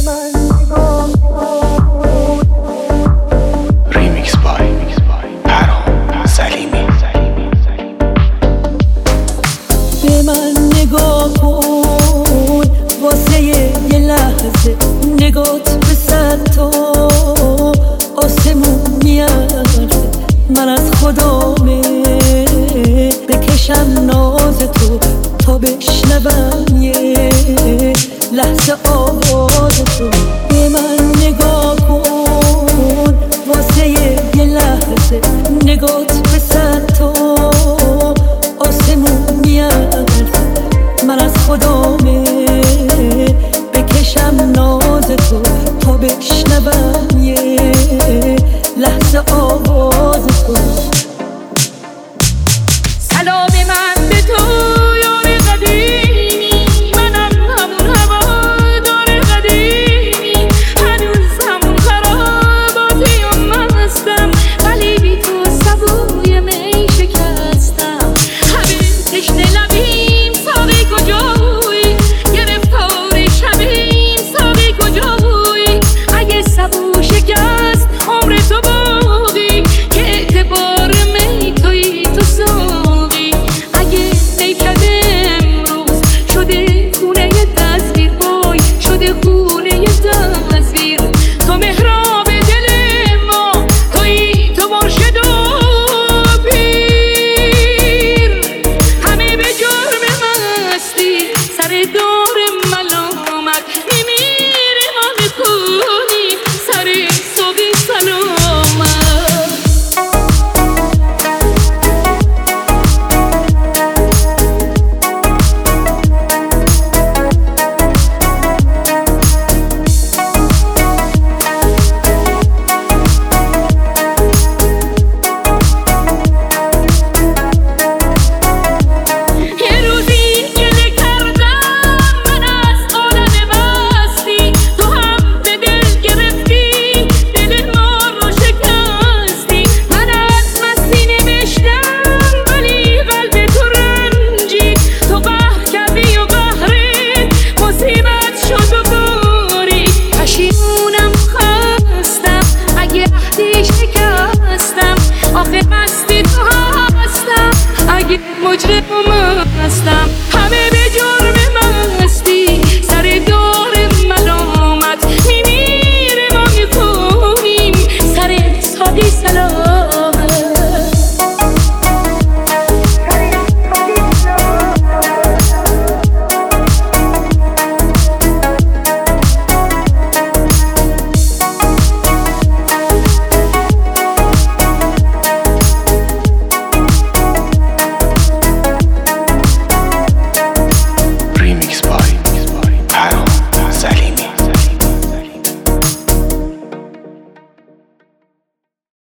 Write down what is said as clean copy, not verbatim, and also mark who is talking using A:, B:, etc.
A: ریمیکس بای پرهام سلیمی.
B: به من نگاه کن واسه یه لحظه، نگات به صد تا آسمون میارزه. من از خدامه بکشم ناز تو تا بشنوم یه لحظه آواز تو. به من نگاه کن واسه یه لحظه، نگات به صد تا آسمون میارزه. من از خدامه بکشم ناز تو تا بشنوم یه لحظه آواز